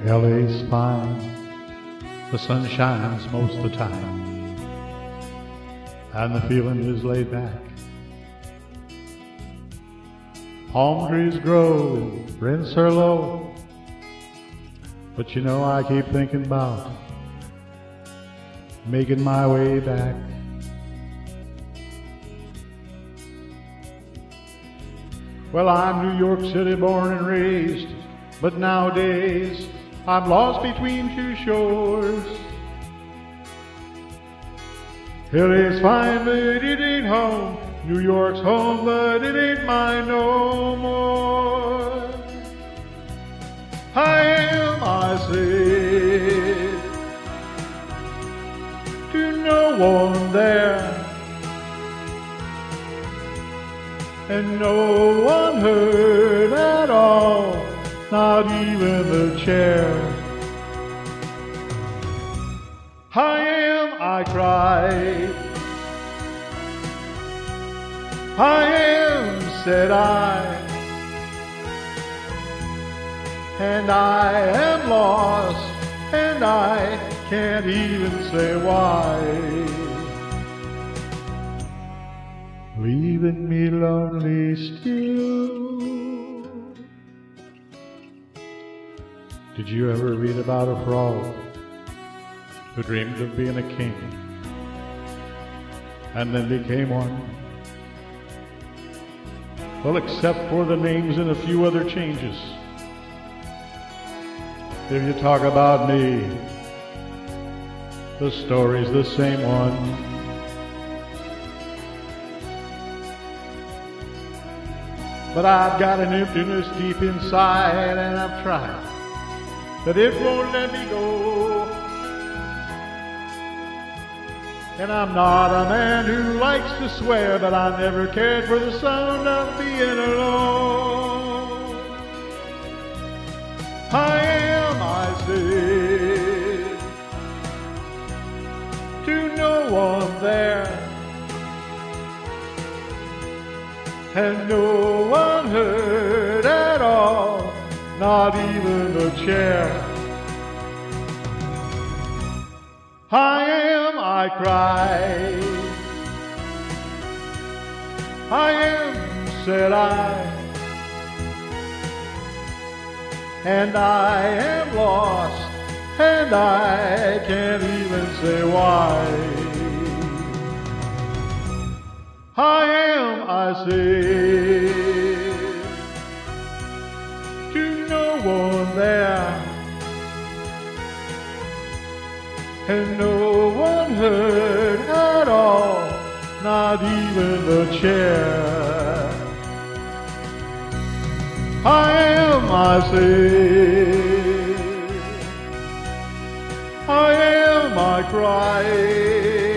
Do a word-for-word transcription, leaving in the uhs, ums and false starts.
L A's fine, the sun shines most of the time, and the feeling is laid back. Palm trees grow and rents are low, but you know I keep thinking about making my way back. Well, I'm New York City born and raised, but nowadays I'm lost between two shores. L A's fine, but it ain't home. New York's home, but it ain't mine no more. I am, I say, to no one there, and no one heard at all, not even the chair. I am, I cried. I am, said I, and I am lost, and I can't even say why. Leaving me lonely still. Did you ever read about a frog who dreamed of being a king and then became one? Well, except for the names and a few other changes. If you talk about me, the story's the same one. But I've got an emptiness deep inside, and I've tried, but it won't let me go. And I'm not a man who likes to swear, but I never cared for the sound of being alone. I am, I say, to no one there, and no one heard at all, not even the chair. I am, I cried. I am, said I, and I am lost, and I can't even say why. I am, I say, to no one there, and no one heard at all, not even the chair. I am, I say, I am, I cry.